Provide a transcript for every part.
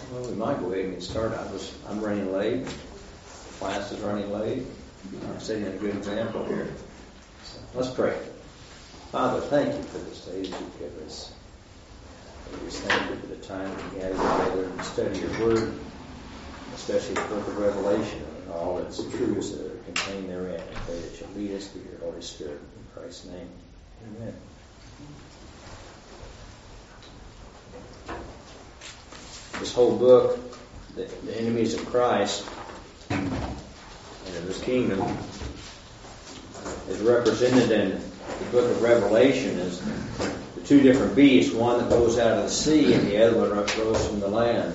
Well, we might go ahead and get started. I'm running late. Class is running late. I'm setting a good example here. So let's pray. Father, thank you for this day that you've given us. We just thank you for the time that we gather together and study your word, especially the book of Revelation and all its truths that are contained therein. I pray that you'll lead us through your Holy Spirit. In Christ's name, amen. This whole book, the enemies of Christ and of his kingdom, is represented in the book of Revelation as the two different beasts, one that rose out of the sea and the other one rose from the land.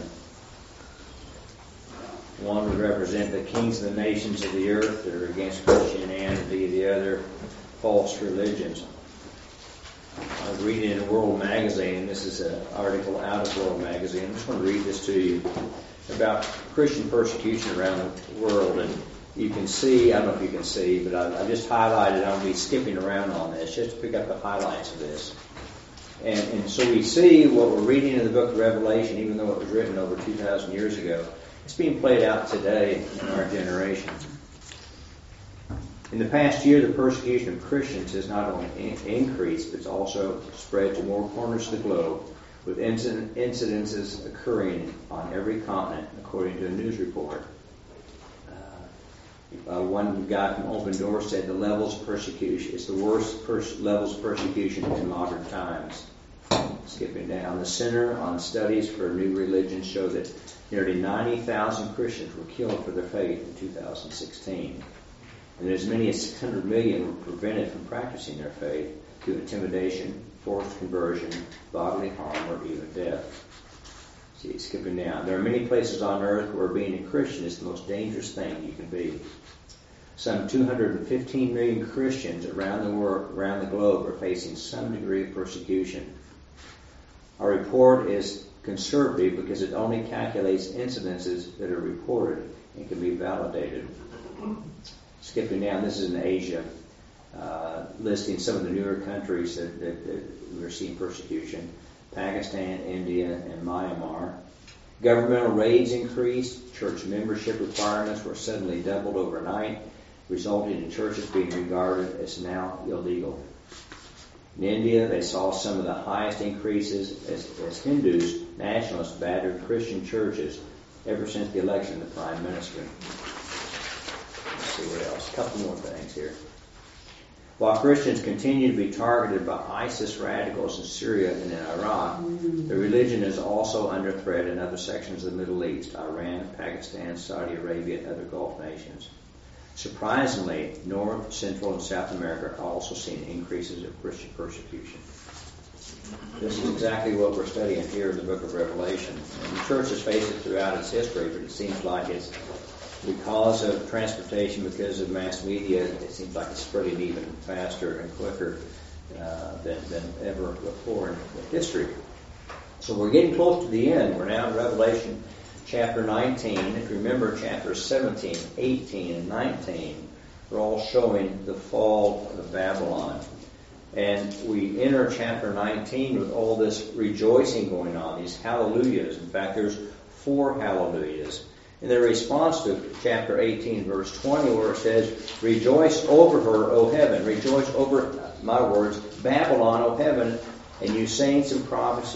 One would represent the kings of the nations of the earth that are against Christianity, the other false religions. I was reading in World Magazine, this is an article out of World Magazine. I just want to read this to you about Christian persecution around the world. And you can see, I don't know if you can see, but I just highlighted, I'll be skipping around on this just to pick up the highlights of this. And so we see what we're reading in the book of Revelation, even though it was written over 2,000 years ago, it's being played out today in our generation. In the past year, the persecution of Christians has not only increased, but it's also spread to more corners of the globe, with incidences occurring on every continent, according to a news report. One guy from Open Door said the levels of persecution is the worst levels of persecution in modern times. Skipping down, the Center on Studies for New Religions show that nearly 90,000 Christians were killed for their faith in 2016. And as many as 600 million were prevented from practicing their faith through intimidation, forced conversion, bodily harm, or even death. See, skipping down. There are many places on earth where being a Christian is the most dangerous thing you can be. Some 215 million Christians around the globe are facing some degree of persecution. Our report is conservative because it only calculates incidences that are reported and can be validated. Skipping down, this is in Asia, listing some of the newer countries that we're seeing persecution. Pakistan, India, and Myanmar. Governmental raids increased. Church membership requirements were suddenly doubled overnight, resulting in churches being regarded as now illegal. In India, they saw some of the highest increases as Hindus, nationalists, battered Christian churches ever since the election of the Prime Minister. Let's see what else. A couple more things here. While Christians continue to be targeted by ISIS radicals in Syria and in Iraq, the religion is also under threat in other sections of the Middle East, Iran, Pakistan, Saudi Arabia, and other Gulf nations. Surprisingly, North, Central, and South America are also seeing increases of Christian persecution. This is exactly what we're studying here in the book of Revelation. And the church has faced it throughout its history, but it seems like it's because of transportation, because of mass media, it seems like it's spreading even faster and quicker than ever before in history. So we're getting close to the end. We're now in Revelation chapter 19. If you remember, chapters 17, 18, and 19 are all showing the fall of Babylon. And we enter chapter 19 with all this rejoicing going on, these hallelujahs. In fact, there's 4 hallelujahs. In their response to chapter 18, verse 20, where it says, "Rejoice over her, O heaven. Rejoice over," my words, "Babylon, O heaven, and you saints and prophets,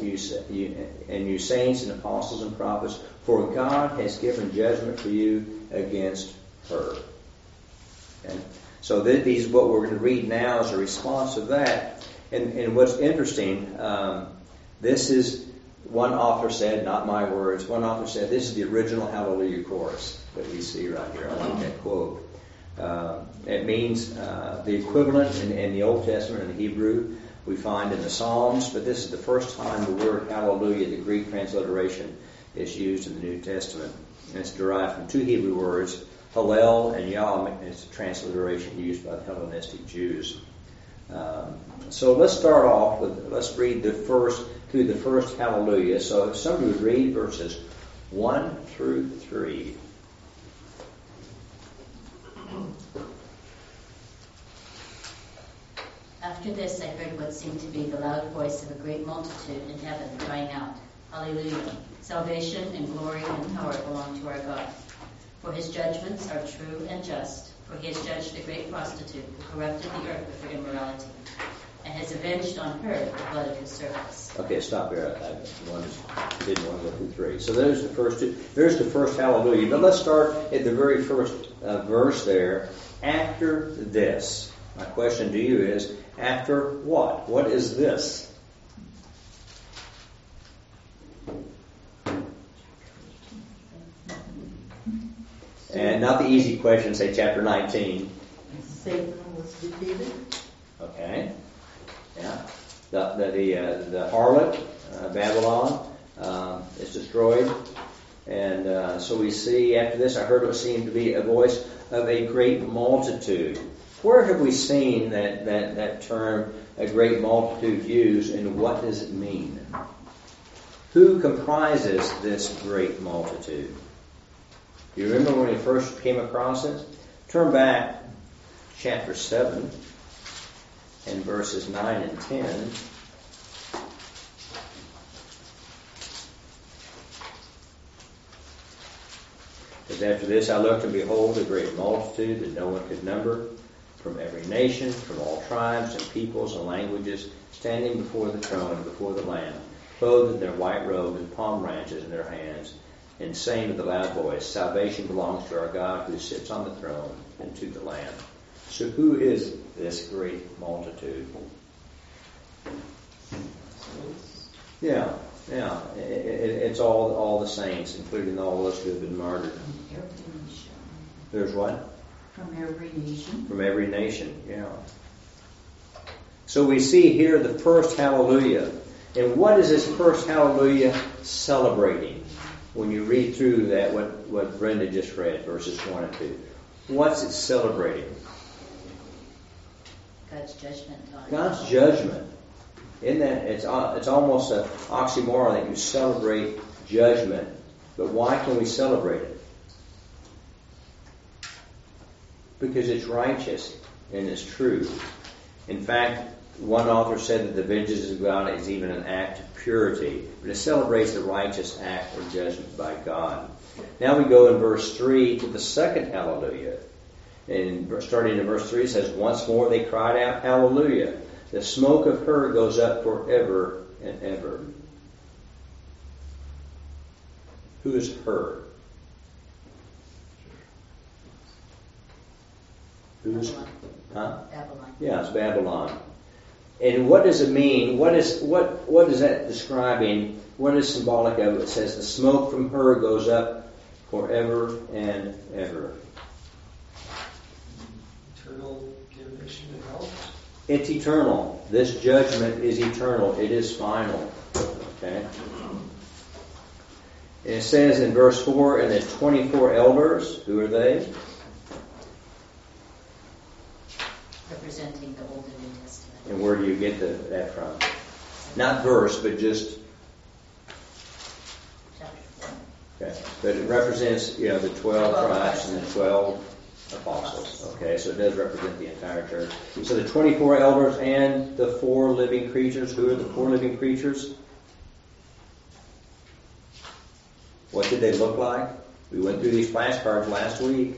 you saints and apostles and prophets, for God has given judgment for you against her." And so these what we're going to read now is a response to that. And what's interesting, this is, one author said, not my words, one author said, this is the original Hallelujah chorus that we see right here. I like that quote. It means the equivalent in the Old Testament, in the Hebrew, we find in the Psalms, but this is the first time the word Hallelujah, the Greek transliteration, is used in the New Testament. And it's derived from 2 Hebrew words, Hallel and Yah, and it's a transliteration used by the Hellenistic Jews. So let's start off with, let's read the first Hallelujah. So if somebody would read verses 1 through 3. After this I heard what seemed to be the loud voice of a great multitude in heaven crying out, Hallelujah. Salvation and glory and power belong to our God. For his judgments are true and just, for he has judged the great prostitute who corrupted the earth with her immorality, and has avenged on her the blood of his servants. Okay, stop here. I didn't want to go through 3. So there's the first two. There's the first hallelujah. But let's start at the very first verse there. After this. My question to you is, after what? What is this? And not the easy question, say chapter 19. Satan was defeated. Okay. Yeah. The harlot, Babylon, is destroyed. And so we see after this, I heard what seemed to be a voice of a great multitude. Where have we seen that term, a great multitude, used, and what does it mean? Who comprises this great multitude? Do you remember when we first came across it? Turn back chapter 7 and verses 9 and 10. Because after this I looked, and behold, a great multitude that no one could number, from every nation, from all tribes and peoples and languages, standing before the throne and before the Lamb, clothed in their white robes and palm branches in their hands, and saying with a loud voice, Salvation belongs to our God who sits on the throne and to the Lamb. So who is this great multitude? Yeah. It's all the saints, including all those who have been martyred. From every nation. There's what? From every nation. From every nation, yeah. So we see here the first hallelujah. And what is this first hallelujah celebrating? When you read through that, what Brenda just read, verses 1 and 2. What's it celebrating? God's judgment on God's judgment. Isn't that it's almost an oxymoron that you celebrate judgment, but why can we celebrate it? Because it's righteous and it's true. In fact, one author said that the vengeance of God is even an act of purity, but it celebrates the righteous act of judgment by God. Now we go in verse 3 to the second hallelujah. And starting in verse 3 it says, Once more they cried out, Hallelujah! The smoke of her goes up forever and ever. Who is her? Who's? Babylon. Huh? Babylon. Yeah, it's Babylon. And what does it mean? What is that describing? What is symbolic of it? It says the smoke from her goes up forever and ever. Eternal damnation and hell. It's eternal. This judgment is eternal. It is final. Okay? And it says in verse 4, and the 24 elders, who are they? Representing the Old and New Testament. And where do you get that from? Not verse, but just... Chapter 4. Okay. But it represents, the 12 tribes and the 12 apostles. Okay, so it does represent the entire church. So the 24 elders and the 4 living creatures. Who are the 4 living creatures? What did they look like? We went through these flashcards last week.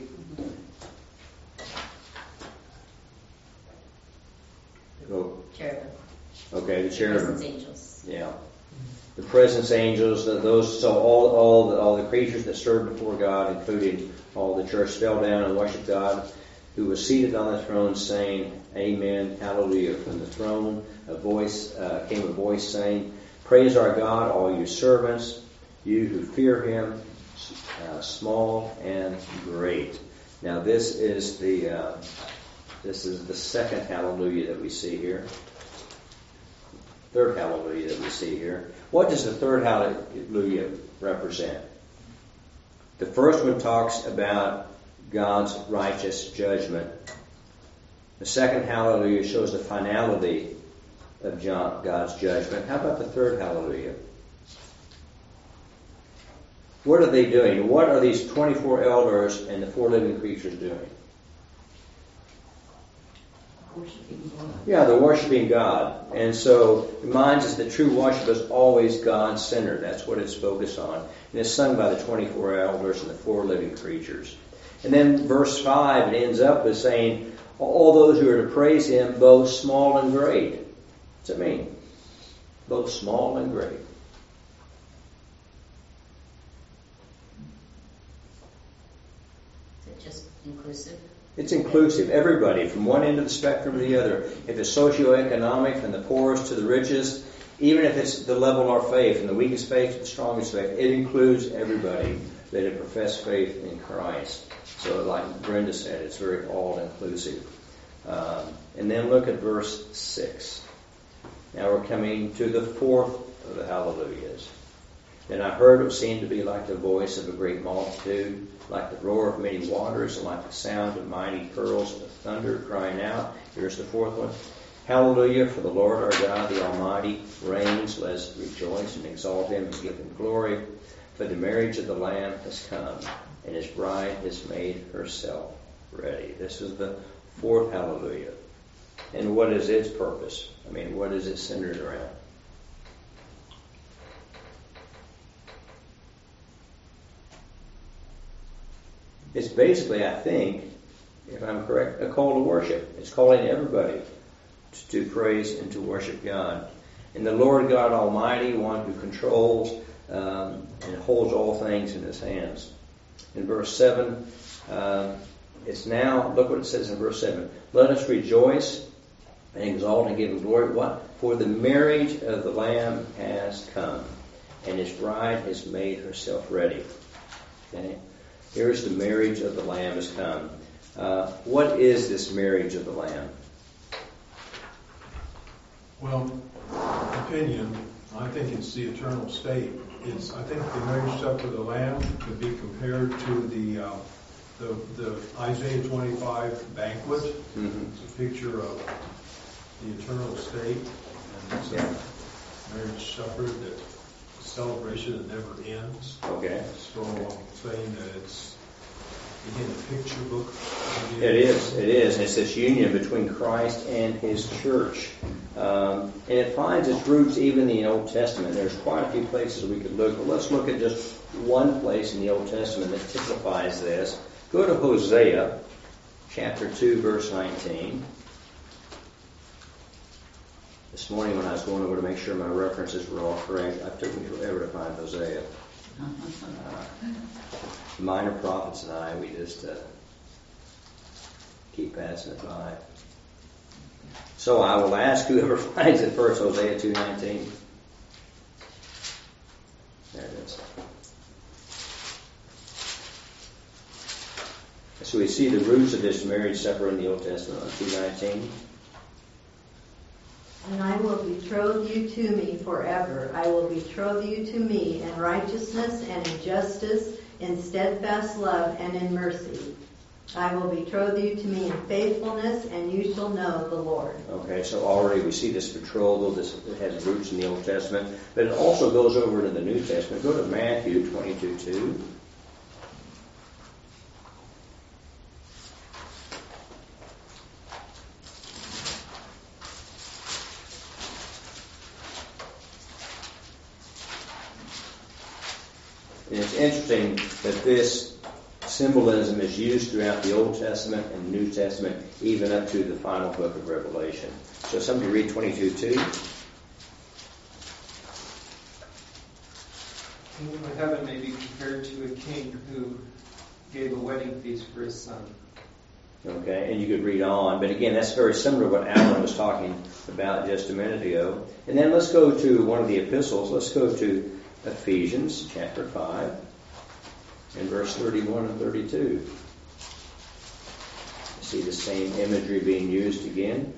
Go. Cherubim. Okay, the cherubim. Presence angels. Yeah. The presence angels, those, so all the creatures that stood before God, including all the church, fell down and worshiped God, who was seated on the throne, saying, Amen, Hallelujah. From the throne came a voice saying, Praise our God, all you servants, you who fear Him, small and great. Now this is the second Hallelujah that we see here. Third hallelujah that we see here. What does the third hallelujah represent? The first one talks about God's righteous judgment. The second hallelujah shows the finality of God's judgment. How about the third hallelujah? What are they doing? What are these 24 elders and the 4 living creatures doing? Worshiping God. Yeah, they're worshiping God. And so it reminds us that true worship is always God-centered. That's what it's focused on. And it's sung by the 24 elders and the 4 living creatures. And then verse 5, it ends up with saying, all those who are to praise Him, both small and great. What's it mean? Both small and great. Is it just inclusive? It's inclusive. Everybody, from one end of the spectrum to the other. If it's socioeconomic, from the poorest to the richest, even if it's the level of our faith, from the weakest faith to the strongest faith, it includes everybody that have professed faith in Christ. So like Brenda said, it's very all-inclusive. And then look at verse 6. Now we're coming to the 4th of the hallelujahs. Then I heard what seemed to be like the voice of a great multitude, like the roar of many waters, and like the sound of mighty pearls of thunder crying out. Here's the 4th one. Hallelujah, for the Lord our God, the Almighty, reigns. Let us rejoice and exalt Him and give Him glory. For the marriage of the Lamb has come, and His bride has made herself ready. This is the 4th hallelujah. And what is its purpose? I mean, what is it centered around? It's basically, I think, if I'm correct, a call to worship. It's calling everybody to praise and to worship God. And the Lord God Almighty, one who controls and holds all things in His hands. In verse 7, it's now, look what it says in verse 7. Let us rejoice and exalt and give Him glory. What? For the marriage of the Lamb has come, and His bride has made herself ready. Okay? Here's the marriage of the Lamb has come. What is this marriage of the Lamb? Well, opinion, I think it's the eternal state. I think the marriage supper of the Lamb could be compared to the Isaiah 25 banquet. Mm-hmm. It's a picture of the eternal state, and it's a marriage supper, that celebration that never ends. Okay. So I'm saying that it's, again, a picture book. It is. And it's this union between Christ and His church. And it finds its roots even in the Old Testament. There's quite a few places we could look, but let's look at just one place in the Old Testament that typifies this. Go to Hosea, chapter 2, verse 19. This morning when I was going over to make sure my references were all correct, it took me forever to find Hosea. Minor prophets and I, we just keep passing it by. So I will ask whoever finds it first, Hosea 2:19. There it is. So we see the roots of this marriage supper in the Old Testament on 2:19. And I will betroth you to me forever. I will betroth you to me in righteousness and in justice, in steadfast love and in mercy. I will betroth you to me in faithfulness, and you shall know the Lord. Okay, so already we see this betrothal. It has roots in the Old Testament, but it also goes over to the New Testament. Go to Matthew 22:2. And it's interesting that this symbolism is used throughout the Old Testament and New Testament, even up to the final book of Revelation. So somebody read 22:2. Kingdom of heaven may be compared to a king who gave a wedding feast for his son. Okay, and you could read on, but again, that's very similar to what Alan was talking about just a minute ago. And then let's go to one of the epistles. Let's go to Ephesians chapter 5 and verse 31 and 32. You see the same imagery being used again.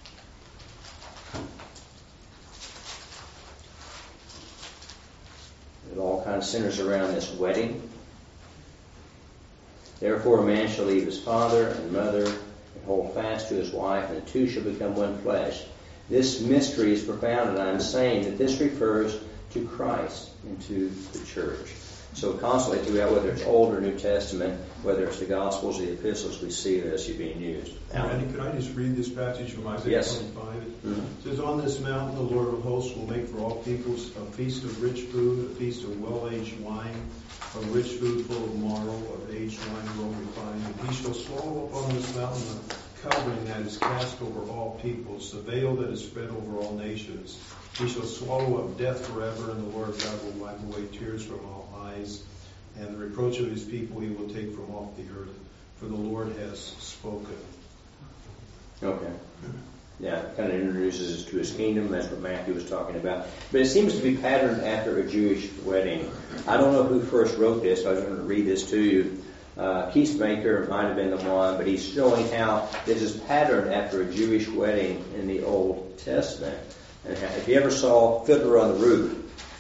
It all kind of centers around this wedding. Therefore a man shall leave his father and mother and hold fast to his wife, and the two shall become one flesh. This mystery is profound, and I'm saying that this refers to Christ and to the church. So constantly throughout, whether it's Old or New Testament, whether it's the Gospels or the Epistles, we see this being used. Randy, could I just read this passage from Isaiah Yes. 25? Mhm. It says, "On this mountain the Lord of hosts will make for all peoples a feast of rich food, a feast of well-aged wine, of rich food full of marrow, of aged wine well refined. And he shall swallow upon this mountain the covering that is cast over all peoples, the veil that is spread over all nations. He shall swallow up death forever, and the Lord God will wipe away tears from all eyes, and the reproach of his people he will take from off the earth, for the Lord has spoken." Okay. Yeah, it kind of introduces us to his kingdom. That's what Matthew was talking about. But it seems to be patterned after a Jewish wedding. I don't know who first wrote this, so I was going to read this to you. Keithmaker might have been the one, but he's showing how this is patterned after a Jewish wedding in the Old Testament. And if you ever saw Fiddler on the Roof,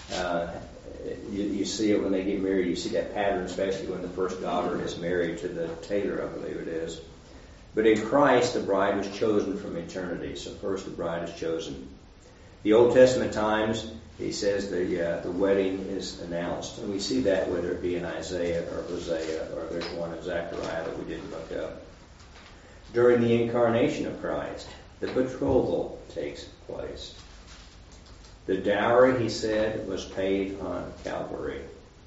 you see it when they get married. You see that pattern, especially when the first daughter is married to the tailor, I believe it is. But in Christ, the bride was chosen from eternity. So first the bride is chosen. The Old Testament times, he says the wedding is announced. And we see that whether it be in Isaiah or Hosea, or there's one in Zechariah that we didn't look up. During the incarnation of Christ, the betrothal takes place. The dowry, he said, was paid on Calvary.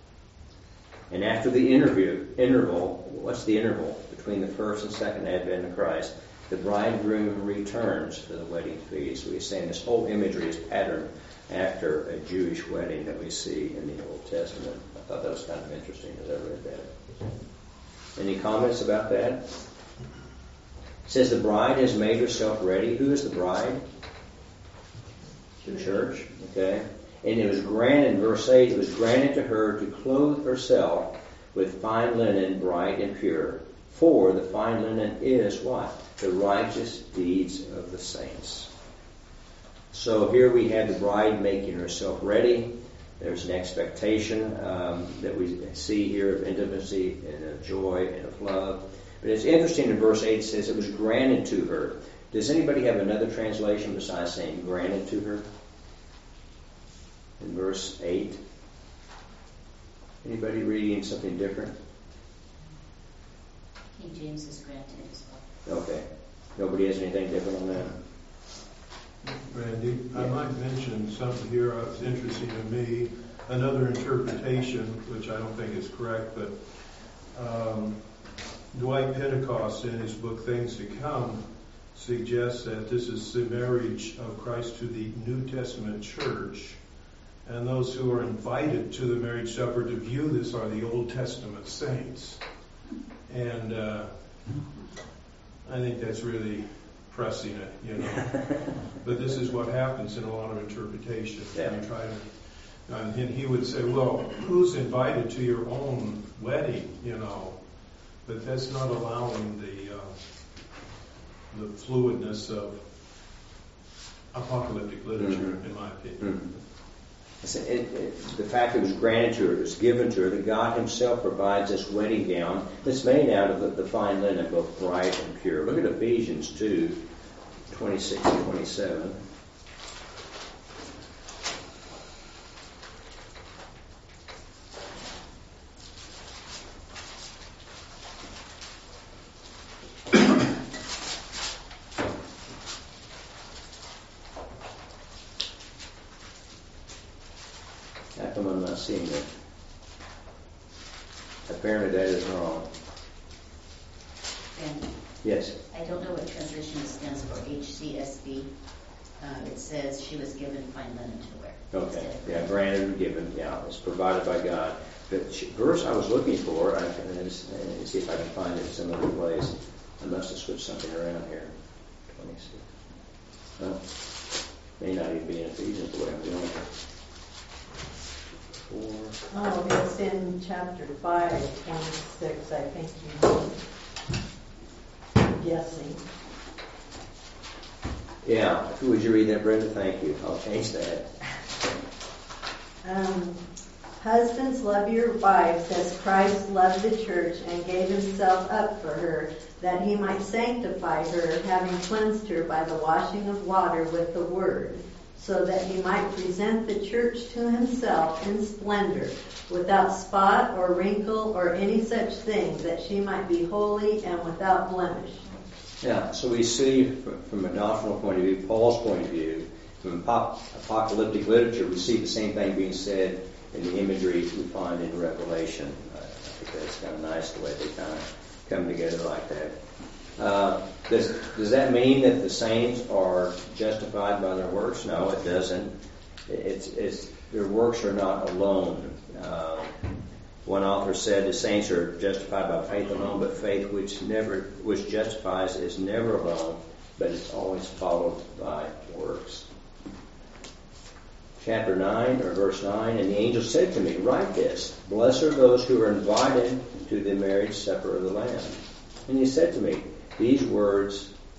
And after the interval, what's the interval between the first and second advent of Christ? The bridegroom returns for the wedding feast. So he's saying this whole imagery is patterned after a Jewish wedding that we see in the Old Testament. I thought that was kind of interesting as I read that. Any comments about that? It says the bride has made herself ready. Who is the bride? The church. Okay. And it was granted, in verse 8, it was granted to her to clothe herself with fine linen, bright and pure. For the fine linen is what? The righteous deeds of the saints. So here we have the bride making herself ready. There's an expectation that we see here of intimacy and of joy and of love. But it's interesting in verse 8 it says it was granted to her. Does anybody have another translation besides saying granted to her? In verse 8. Anybody reading something different? King James is granted as well. Okay. Nobody has anything different on that? Randy, I might mention something here that's interesting to me. Another interpretation, which I don't think is correct, but Dwight Pentecost in his book Things to Come suggests that this is the marriage of Christ to the New Testament church. And those who are invited to the marriage supper to view this are the Old Testament saints. And I think that's really pressing it, you know. But this is what happens in a lot of interpretation. Yeah. You try to, and he would say, well, who's invited to your own wedding, you know? But that's not allowing the fluidness of apocalyptic literature, in my opinion. The fact that it was granted to her, it was given to her, that God himself provides this wedding gown that's made out of the fine linen, both bright and pure. Look at Ephesians 2, 26 and 27. How come I'm not seeing it? Apparently that is wrong. And Yes. I don't know what translation stands for, HCSB. It says she was given fine linen to wear. Okay. Yeah, granted and given. Yeah, it's provided by God. The verse I was looking for, and see if I can find it in some other place. I must have switched something around here. 26. Well, may not even be in Ephesians the way I'm doing it. 4. Oh, it's in chapter 5, 26, I think you know. I'm guessing. Yeah. Would you read that, Brenda? Thank you. I'll change that. Husbands, love your wives as Christ loved the church and gave himself up for her, that he might sanctify her, having cleansed her by the washing of water with the word, so that he might present the church to himself in splendor, without spot or wrinkle or any such thing, that she might be holy and without blemish. Yeah, so we see from a doctrinal point of view, Paul's point of view, from apocalyptic literature, we see the same thing being said in the imagery we find in Revelation. I think that's kind of nice the way they kind of come together like that. Does that mean that the saints are justified by their works? No, it doesn't. It's their works are not alone. One author said the saints are justified by faith alone, but faith which justifies is never alone, but it's always followed by works. Chapter 9, or verse 9, and the angel said to me, write this, blessed are those who are invited to the marriage supper of the Lamb. And he said to me, these are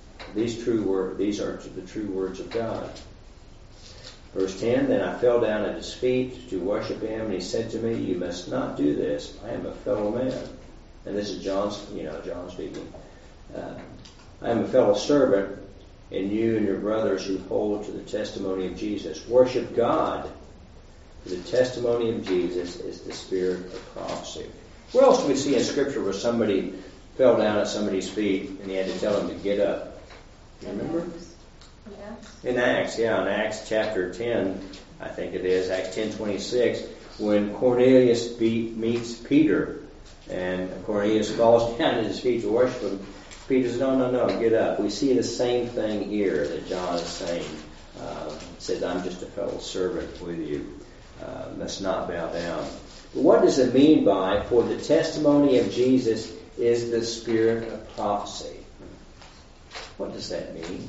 the true words of God. Verse 10, then I fell down at his feet to worship him, and he said to me, you must not do this. I am a fellow man. And this is John speaking. I am a fellow servant, and you and your brothers who hold to the testimony of Jesus. Worship God. For the testimony of Jesus is the spirit of prophecy. Where else do we see in Scripture where somebody fell down at somebody's feet and he had to tell them to get up? You remember? In Acts chapter 10, I think it is, Acts 10:26, when Cornelius meets Peter, and Cornelius falls down at his feet to worship him. Peter says, no, get up. We see the same thing here that John is saying. Says, I'm just a fellow servant with you. Must not bow down. But what does it mean by, for the testimony of Jesus is the spirit of prophecy? What does that mean?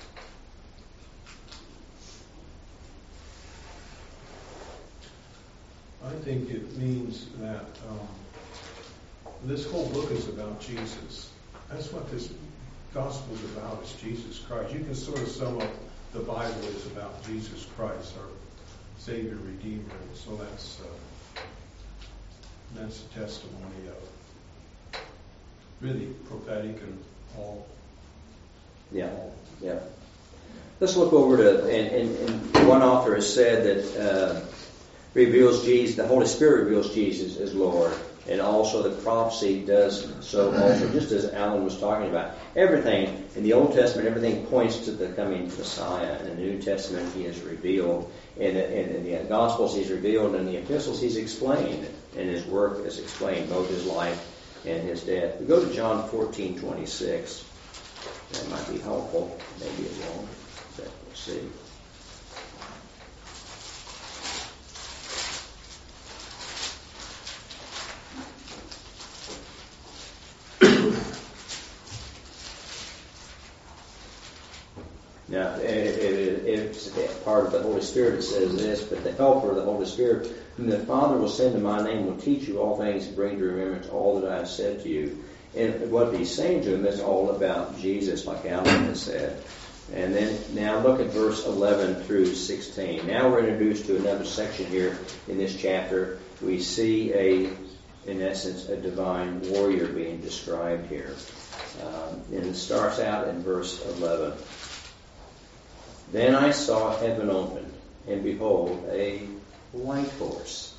I think it means that this whole book is about Jesus. That's what this gospel is about, is Jesus Christ. You can sort of sum up the Bible is about Jesus Christ, our Savior, Redeemer. And so that's a testimony of really prophetic and all. Yeah. Let's look over to, and one author has said that reveals Jesus, the Holy Spirit reveals Jesus as Lord, and also the prophecy does so also, just as Alan was talking about. Everything in the Old Testament, everything points to the coming Messiah. In the New Testament, he is revealed. In the Gospels, he's revealed. In the Epistles, he's explained, and his work is explained, both his life and his death. We go to John 14:26. That might be helpful. Maybe it won't, but we'll see. Now, it's part of the Holy Spirit. It says this, but the Helper, the Holy Spirit, whom the Father will send in my name, will teach you all things and bring to remembrance all that I have said to you. And what he's saying to him is all about Jesus, like Alan has said. And then, now look at verse 11 through 16. Now we're introduced to another section here in this chapter. We see in essence, a divine warrior being described here. And it starts out in verse 11. Then I saw heaven opened, and behold, a white horse.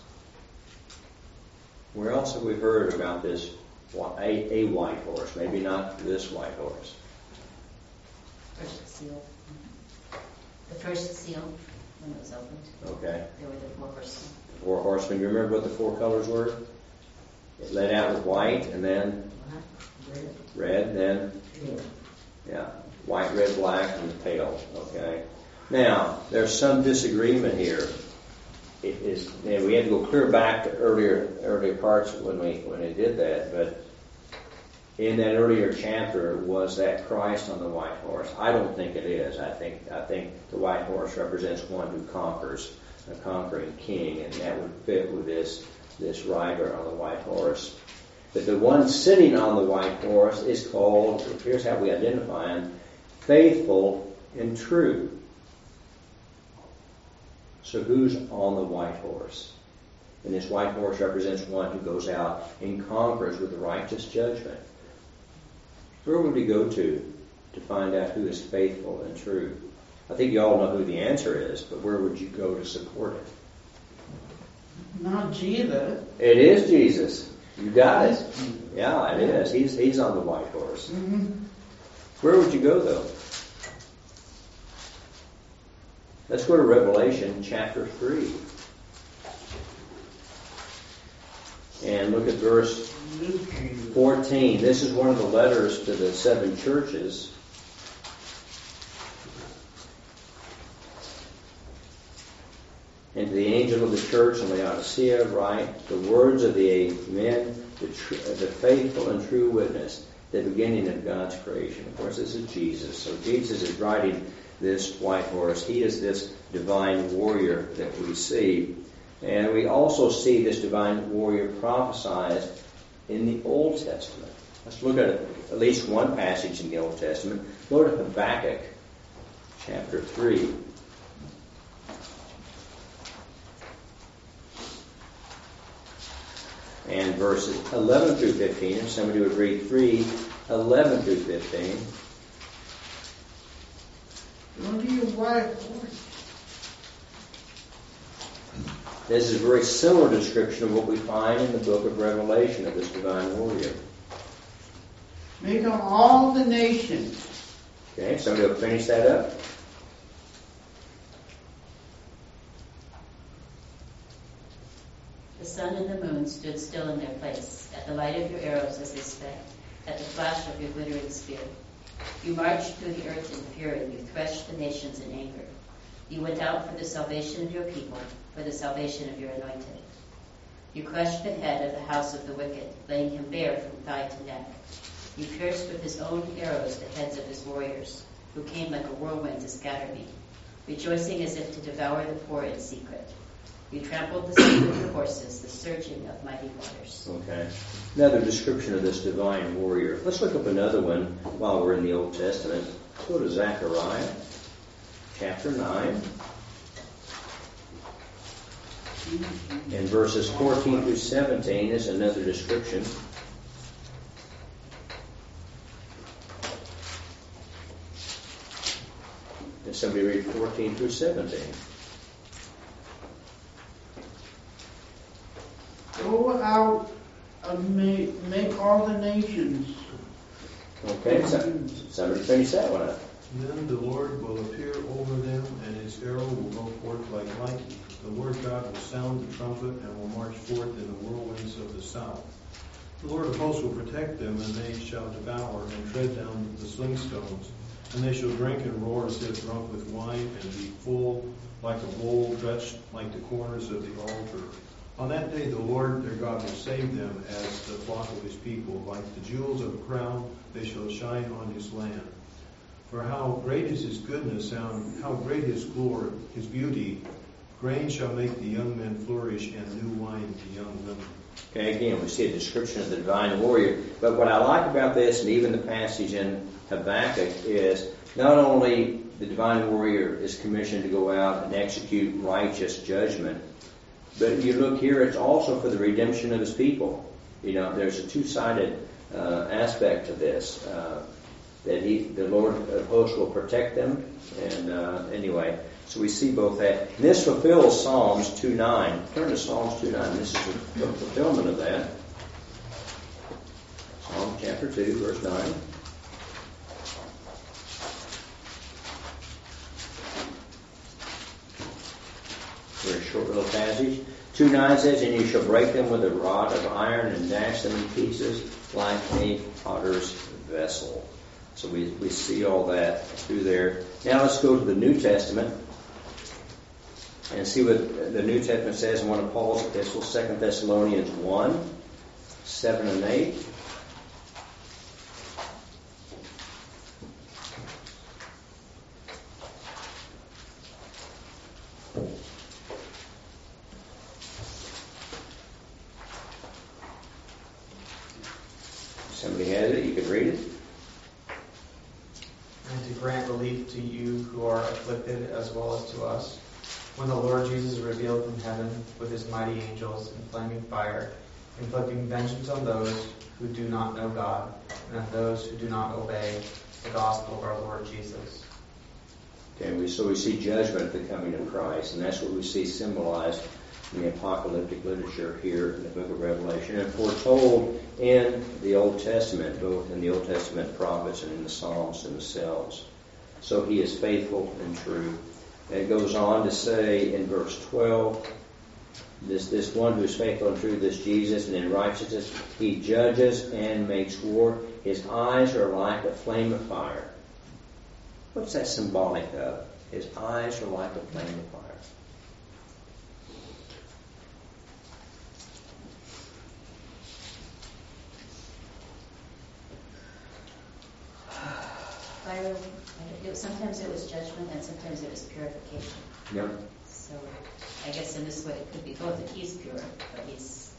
Where else have we heard about this? A white horse, maybe not this white horse. First seal. The first seal, when it was opened. Okay. There were the 4 horsemen. 4 horsemen. You remember what the 4 colors were? It led out with white, and then red, then white, red, black, and pale. Okay. Now, there's some disagreement here. And we had to go clear back to earlier parts when they did that. But in that earlier chapter, was that Christ on the white horse? I don't think it is. I think the white horse represents one who conquers, a conquering king, and that would fit with this rider on the white horse. But the one sitting on the white horse is called, here's how we identify him, faithful and true. So who's on the white horse? And this white horse represents one who goes out and conquers with righteous judgment. Where would we go to find out who is faithful and true? I think you all know who the answer is, but where would you go to support it? Not Jesus. It is Jesus. You got it. Yeah, it is. He's on the white horse. Mm-hmm. Where would you go, though? Let's go to Revelation chapter 3. And look at verse 14. This is one of the letters to the 7 churches. And to the angel of the church in Laodicea write, the words of the Amen, the faithful and true witness, the beginning of God's creation. Of course, this is Jesus. So Jesus is riding this white horse. He is this divine warrior that we see. And we also see this divine warrior prophesied in the Old Testament. Let's look at least one passage in the Old Testament. Go to Habakkuk chapter 3. And verses 11 through 15. If somebody would read 3:11 through 15. What do you white horse? This is a very similar description of what we find in the book of Revelation of this divine warrior. Make on all the nations. Okay, somebody will finish that up. The sun and the moon stood still in their place, at the light of your arrows as they sped, at the flash of your glittering spear. You marched through the earth in fury, you threshed the nations in anger. You went out for the salvation of your people, for the salvation of your anointed. You crushed the head of the house of the wicked, laying him bare from thigh to neck. You pierced with his own arrows the heads of his warriors, who came like a whirlwind to scatter me, rejoicing as if to devour the poor in secret. You trampled the sea with your horses, the surging of mighty waters. Okay. Another description of this divine warrior. Let's look up another one while we're in the Old Testament. Let's go to Zechariah chapter 9. And verses 14 through 17 is another description. Can somebody read 14 through 17? Go out and make all the nations. Okay, somebody finish that one up. Then the Lord will appear over them, and his arrow will go forth like lightning. The Lord God will sound the trumpet and will march forth in the whirlwinds of the south. The Lord of hosts will protect them, and they shall devour and tread down the slingstones. And they shall drink and roar as if drunk with wine, and be full like a bowl, touched like the corners of the altar. On that day the Lord their God will save them as the flock of his people. Like the jewels of a crown, they shall shine on his land. For how great is his goodness, how great his glory, his beauty. Grain shall make the young men flourish, and new wine the young women. Okay, again, we see a description of the divine warrior. But what I like about this, and even the passage in Habakkuk, is not only the divine warrior is commissioned to go out and execute righteous judgment, but you look here, it's also for the redemption of his people. You know, there's a two-sided aspect to this. That the Lord of hosts will protect them. And anyway, so we see both that. And this fulfills Psalms 2:9. Turn to Psalms 2:9. This is the fulfillment of that. Psalm chapter 2, verse 9. Very short little passage. 2:9 says, and you shall break them with a rod of iron and dash them in pieces like a potter's vessel. So we see all that through there. Now let's go to the New Testament and see what the New Testament says in one of Paul's epistles, 2 Thessalonians 1, 7 and 8. Somebody has it, you can read it. And to grant relief to you who are afflicted as well as to us, when the Lord Jesus is revealed from heaven with his mighty angels in flaming fire, inflicting vengeance on those who do not know God, and on those who do not obey the gospel of our Lord Jesus. Okay, so we see judgment at the coming of Christ, and that's what we see symbolized in the apocalyptic literature here in the book of Revelation, and foretold in the Old Testament, both in the Old Testament prophets and in the Psalms themselves. So he is faithful and true. And it goes on to say in verse 12, this one who is faithful and true, this Jesus, and in righteousness he judges and makes war. His eyes are like a flame of fire. What's that symbolic of? His eyes are like a flame of fire. Fire, sometimes it was judgment and sometimes it was purification. Yep. So I guess in this way it could be both that he's pure, but he's...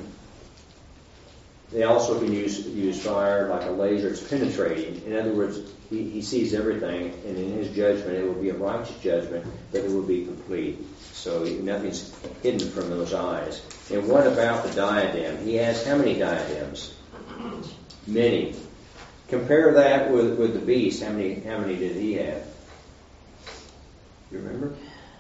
They also can use fire like a laser. It's penetrating. In other words, he sees everything, and in his judgment, it will be a righteous judgment, but it will be complete. So nothing's hidden from those eyes. And what about the diadem? He has how many diadems? Many. Compare that with the beast. How many did he have? You remember?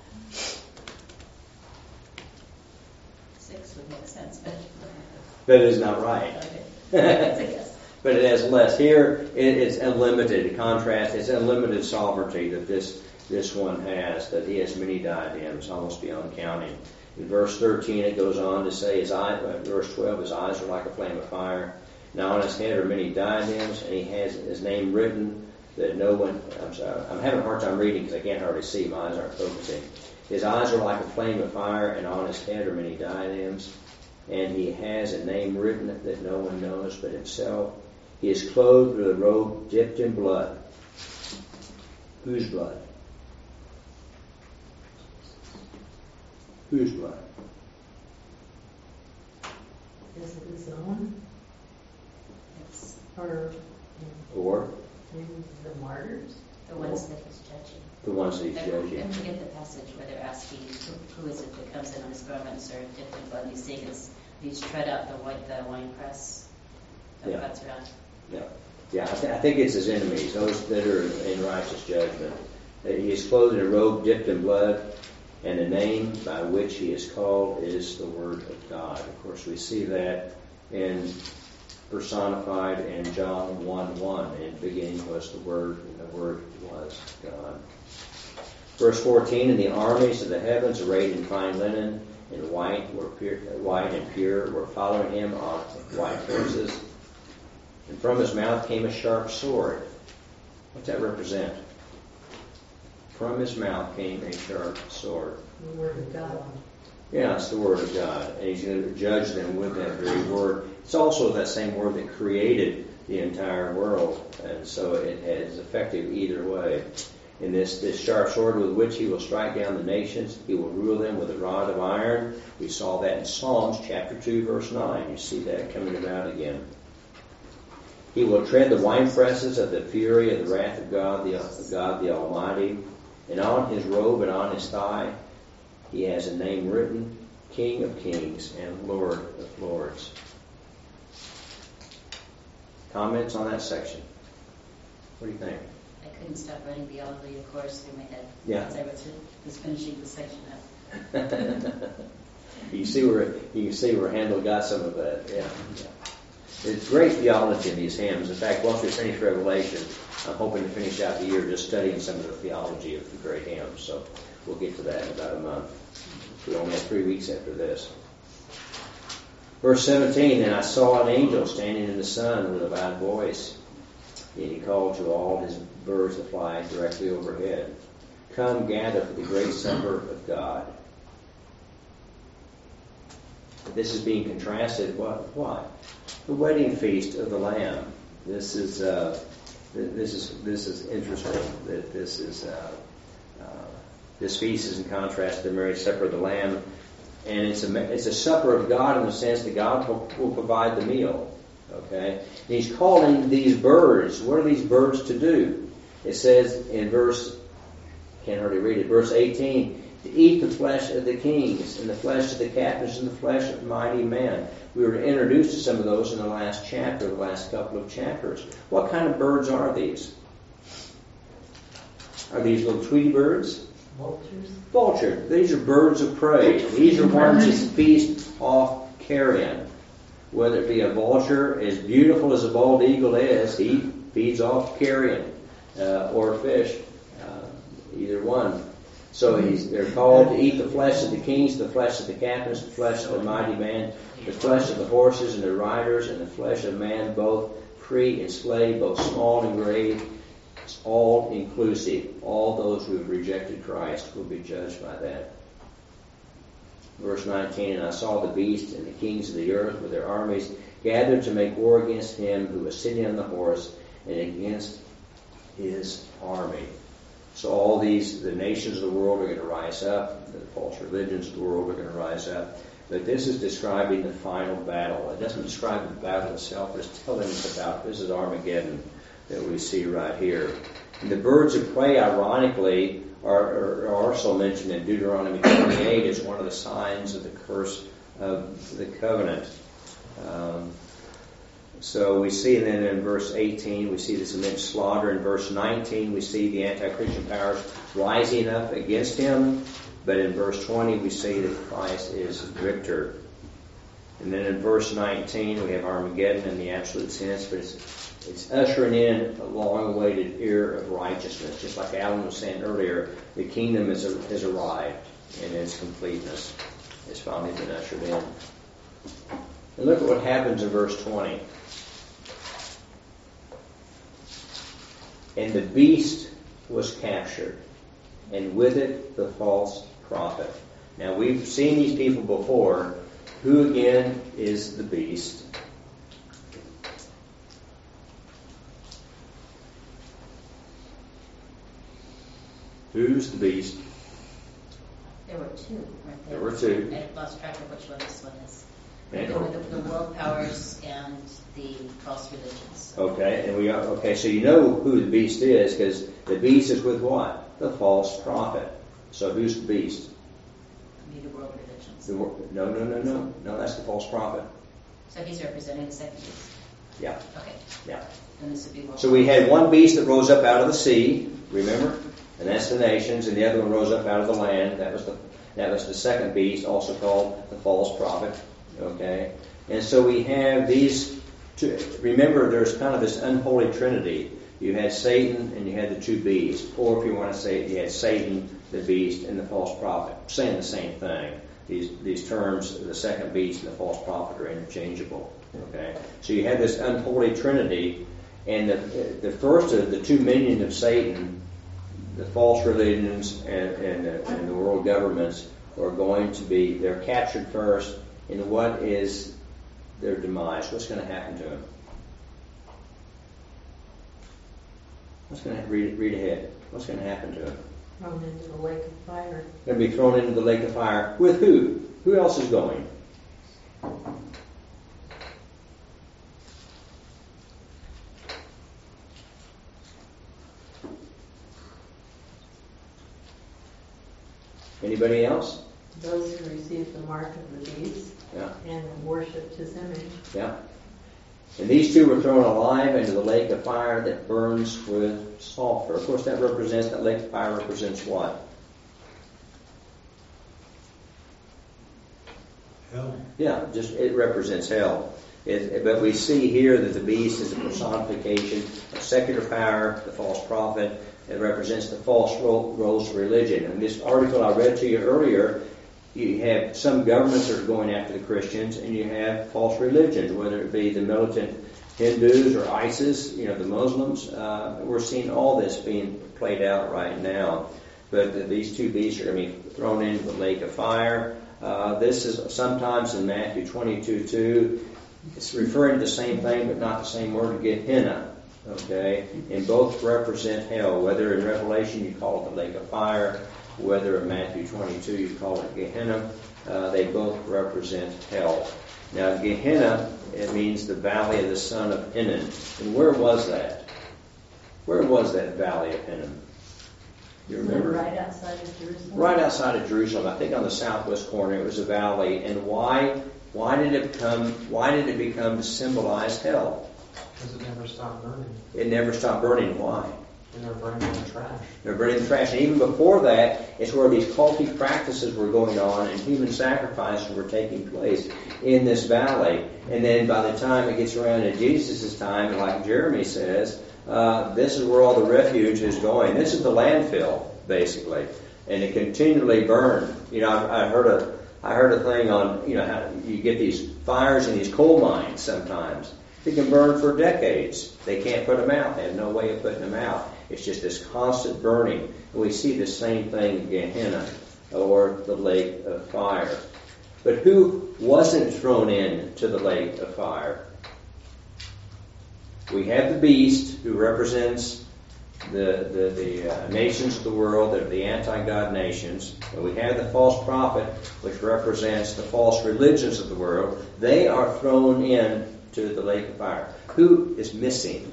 6 would make sense, but... That is not right. Okay. That's a guess. But it has less. Here, it's unlimited. In contrast, it's unlimited sovereignty that this one has, that he has many diadems, almost beyond counting. In verse 13, it goes on to say, verse 12, his eyes are like a flame of fire. Now on his head are many diadems, and he has his name written that no one... I'm sorry, I'm having a hard time reading because I can't hardly see. My eyes aren't focusing. His eyes are like a flame of fire, and on his head are many diadems. And he has a name written that no one knows but himself. He is clothed with a robe dipped in blood. Whose blood? Whose blood? Is it his own? Or the martyrs? The ones that he's judging. The ones that he's judging. And forget the passage where they're asking who is it that comes in on his garments or dipped in blood. He's saying he's tread out the wine press that cuts around. Yeah. I think it's his enemies, those that are in righteous judgment. He is clothed in a robe dipped in blood, and the name by which he is called is the Word of God. Of course, we see that personified in John 1:1. In the beginning was the Word, and the Word was God. Verse 14, and the armies of the heavens, arrayed in fine linen, and white and pure, were following him on white horses. And from his mouth came a sharp sword. What's that represent? From his mouth came a sharp sword. The Word of God. Yeah, it's the Word of God. And he's going to judge them with that very Word. It's also that same Word that created the entire world. And so it is effective either way. In this sharp sword with which he will strike down the nations, he will rule them with a rod of iron. We saw that in Psalms chapter 2, verse 9. You see that coming about again. He will tread the winepresses of the fury of the wrath of God the Almighty. And on his robe and on his thigh, he has a name written, King of Kings and Lord of Lords. Comments on that section? What do you think? I couldn't stop writing theology, of course, through my head Yeah. as I was finishing the section up. You can see where Handel got some of that. Yeah. It's great theology in these hymns. In fact, once we finish Revelation, I'm hoping to finish out the year just studying some of the theology of the great hymns. So we'll get to that in about a month. We only have 3 weeks after this. Verse 17, and I saw an angel standing in the sun with a loud voice, and he called to all his birds that fly directly overhead, come gather for the great supper of God. This is being contrasted with what? The wedding feast of the Lamb. This is interesting. That this feast is in contrast to the marriage supper of the Lamb, and it's a supper of God in the sense that God will provide the meal. Okay, and He's calling these birds. What are these birds to do? It says in verse 18, to eat the flesh of the kings, and the flesh of the captains, and the flesh of mighty men. We were introduced to some of those in the last chapter, the last couple of chapters. What kind of birds are these? are these little Tweety birds? Vultures. Vulture. These are birds of prey. These are ones that feast off carrion. Whether it be a vulture, as beautiful as a bald eagle is, he feeds off carrion or fish, either one. So they're called to eat the flesh of the kings, the flesh of the captains, the flesh of the mighty man, the flesh of the horses and the riders, and the flesh of man, both free and slave, both small and great. It's all inclusive. All those who have rejected Christ will be judged by that. Verse 19, and I saw the beast and the kings of the earth with their armies gathered to make war against him who was sitting on the horse and against his army. So all the nations of the world are going to rise up. The false religions of the world are going to rise up. But this is describing the final battle. It doesn't describe the battle itself, but it's telling us about this is Armageddon that we see right here. And the birds of prey, ironically, are also mentioned in Deuteronomy 28 as one of the signs of the curse of the covenant. So we see then in verse 18, we see this immense slaughter. In verse 19, we see the anti-Christian powers rising up against him. But in verse 20, we see that Christ is victor. And then in verse 19, we have Armageddon in the absolute sense, but it's ushering in a long-awaited era of righteousness. Just like Alan was saying earlier, the kingdom has arrived in its completeness. It's finally been ushered in. And look at what happens in verse 20. And the beast was captured, and with it the false prophet. Now we've seen these people before. Who again is the beast? Who's the beast? There were two, weren't there? There were two. I lost track of which one this one is. Okay. There were the world powers and the false religions. Okay, so you know who the beast is, because the beast is with what? The false prophet. So who's the beast? Be the world religions. No, that's the false prophet. So he's representing the second beast. Yeah. Okay. Yeah. And this would be world. So we had one beast that rose up out of the sea, remember? And that's the nations, and the other one rose up out of the land. That was the second beast, also called the false prophet. Okay? And so we have these two. Remember, there's kind of this unholy trinity. You had Satan and you had the two beasts. Or if you want to say it, you had Satan, the beast, and the false prophet. Saying the same thing. These terms, the second beast and the false prophet, are interchangeable. Okay? So you have this unholy trinity, and the first of the two minions of Satan, the false religions and the world governments, are going to be, they're captured first. And what is their demise? What's going to happen to them? What's going to read ahead? What's going to happen to them? Thrown into the lake of fire. Going to be thrown into the lake of fire. With who? Who else is going? Anybody else? Those who received the mark of the beast and worshipped his image. Yeah. And these two were thrown alive into the lake of fire that burns with sulfur. Of course, that lake of fire represents what? Hell. Yeah, it represents hell. But we see here that the beast is a personification of secular power, the false prophet. It represents the false roles of religion. In this article I read to you earlier, you have some governments that are going after the Christians, and you have false religions, whether it be the militant Hindus or ISIS, the Muslims. We're seeing all this being played out right now. But these two beasts are going to be thrown into the lake of fire. This is sometimes in Matthew 22:2. It's referring to the same thing, but not the same word, Gehenna. Okay? And both represent hell. Whether in Revelation you call it the lake of fire, whether in Matthew 22 you call it Gehenna, they both represent hell. Now, Gehenna, it means the valley of the son of Hinnom. And where was that? Where was that valley of Hinnom? You remember? Right outside of Jerusalem. Right outside of Jerusalem. I think on the southwest corner it was a valley. And why did it become to symbolize hell? Because it never stopped burning. It never stopped burning. Why? And they're burning the trash. They're burning the trash. And even before that, it's where these culty practices were going on and human sacrifices were taking place in this valley. And then by the time it gets around to Jesus' time, like Jeremy says, this is where all the refuge is going. This is the landfill, basically. And it continually burned. You know, I heard a thing on, you know, how you get these fires in these coal mines sometimes. They can burn for decades. They can't put them out. They have no way of putting them out. It's just this constant burning. And we see the same thing in Gehenna, or the lake of fire. But who wasn't thrown into the lake of fire? We have the beast, who represents the nations of the world, the anti-God nations. And we have the false prophet, which represents the false religions of the world. They are thrown in to the lake of fire. Who is missing?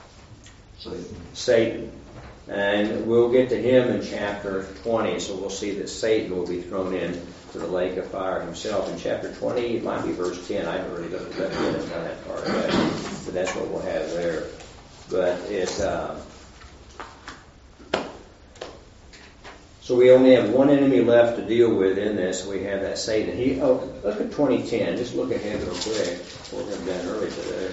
Satan. And we'll get to him in chapter 20, so we'll see that Satan will be thrown in to the lake of fire himself. In chapter 20, it might be verse 10. I haven't really looked at that yet. It's not that far yet. But that's what we'll have there. But it's... So we only have one enemy left to deal with in this. We have that Satan. Look at 2010. Just look ahead real quick. What we've done early today.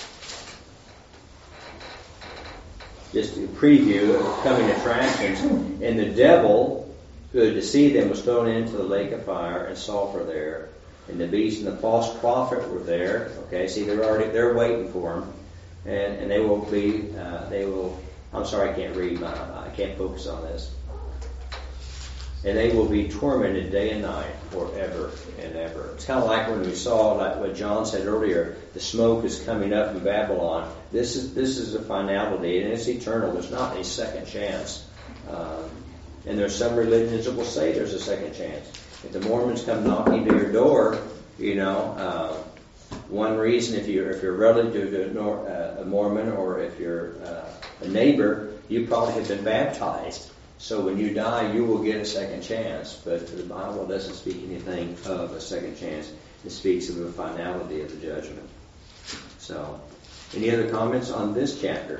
Just a preview of coming attractions. And the devil, who had deceived them, was thrown into the lake of fire and sulfur there. And the beast and the false prophet were there. Okay, see, they're waiting for him. And they will be, I'm sorry, I can't read. I can't focus on this. And they will be tormented day and night forever and ever. It's kind of like when we saw, like what John said earlier, the smoke is coming up in Babylon. This is a finality, and it's eternal. There's not a second chance. And there's some religions that will say there's a second chance. If the Mormons come knocking to your door, you know, one reason if you're relative to a Mormon, or if you're a neighbor, you probably have been baptized. So when you die, you will get a second chance. But the Bible doesn't speak anything of a second chance. It speaks of the finality of the judgment. So, any other comments on this chapter?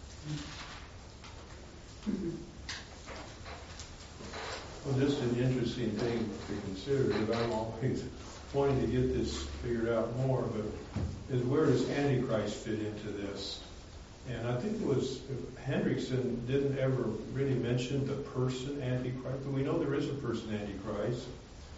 Well, just an interesting thing to consider, because I'm always wanting to get this figured out more, but is where does Antichrist fit into this? And I think it was Hendrickson didn't ever really mention the person Antichrist, but we know there is a person Antichrist,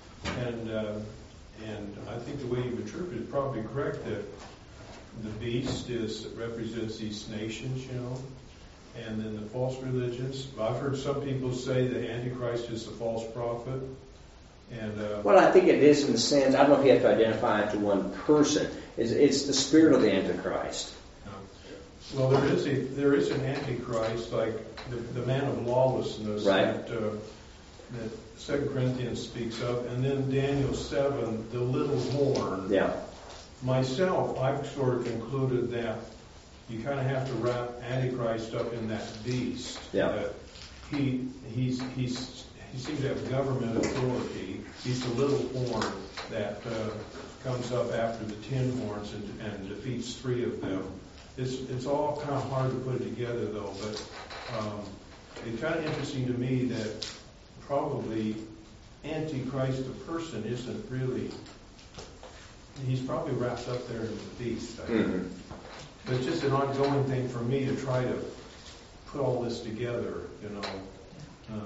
and I think the way you've interpreted is probably correct, that the beast represents these nations, you know, and then the false religions. I've heard some people say that Antichrist is the false prophet. And well, I think it is in the sense, I don't know if you have to identify it to one person. It's the spirit of the Antichrist. Well, there is an Antichrist, like the man of lawlessness, right, that 2 Corinthians speaks of, and then Daniel 7, the little horn. Yeah. Myself, I've sort of concluded that you kind of have to wrap Antichrist up in that beast. Yeah. That he seems to have government authority. He's the little horn that comes up after the 10 horns and defeats 3 of them. It's all kind of hard to put it together, though, but it's kind of interesting to me that probably Antichrist, the person, isn't really, he's probably wrapped up there in the beast, I think. Mm-hmm. But it's just an ongoing thing for me to try to put all this together, you know.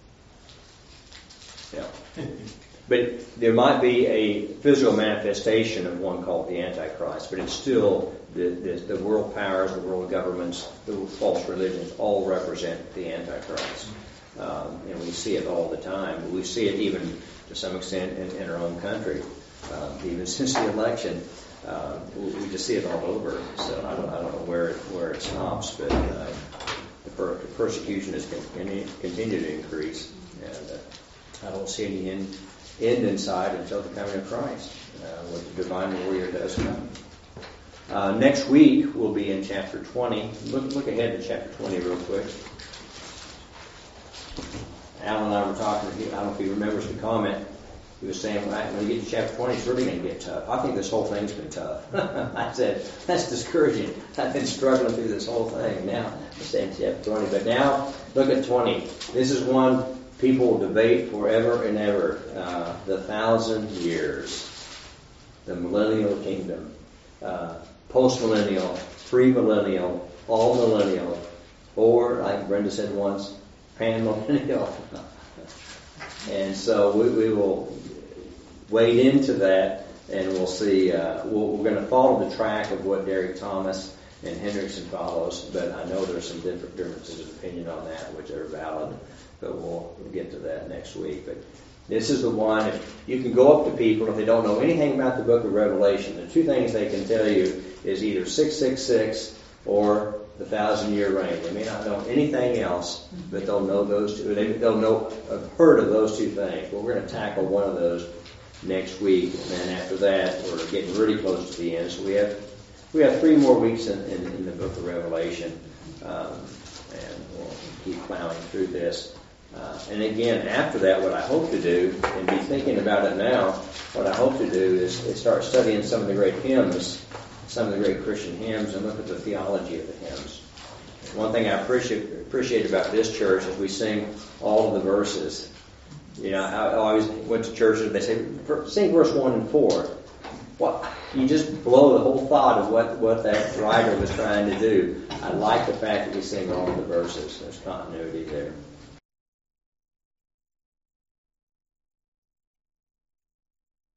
Yeah. But there might be a physical manifestation of one called the Antichrist, but it's still the world powers, the world governments, the false religions all represent the Antichrist. And we see it all the time. We see it even to some extent in our own country. Even since the election, we just see it all over. So I don't know where it stops, but the persecution has continued to increase, and I don't see any end in sight until the coming of Christ, when the divine warrior does come. Next week we'll be in chapter 20. Look ahead to chapter 20 real quick. Alan and I were talking. I don't know if he remembers the comment. he was saying, when you get to chapter 20, it's really going to get tough. I think this whole thing's been tough. I said, that's discouraging. I've been struggling through this whole thing. Now, I'm saying chapter 20. But now, look at 20. This is one people will debate forever and ever. The 1,000 years. The millennial kingdom. Post-millennial. Pre-millennial. All millennial. Or, like Brenda said once, pan-millennial. And so we will wade into that, and we'll see. We're going to follow the track of what Derek Thomas and Hendrickson follows, but I know there's some differences of opinion on that, which are valid. But we'll get to that next week. But this is the one. If you can go up to people if they don't know anything about the Book of Revelation, the two things they can tell you is either 666 or the 1,000-year reign. They may not know anything else, but they'll know those two. They'll know, have heard of those two things. But we're going to tackle one of those next week, and then after that, we're getting really close to the end. So we have 3 more weeks in the Book of Revelation, and we'll keep plowing through this. And again, after that, what I hope to do, and be thinking about it now, what I hope to do is start studying some of the great hymns. Some of the great Christian hymns, and look at the theology of the hymns. One thing I appreciate about this church is we sing all of the verses. You know, I always went to churches, they say, sing verse 1 and 4. Well, you just blow the whole thought of what that writer was trying to do. I like the fact that we sing all of the verses. There's continuity there.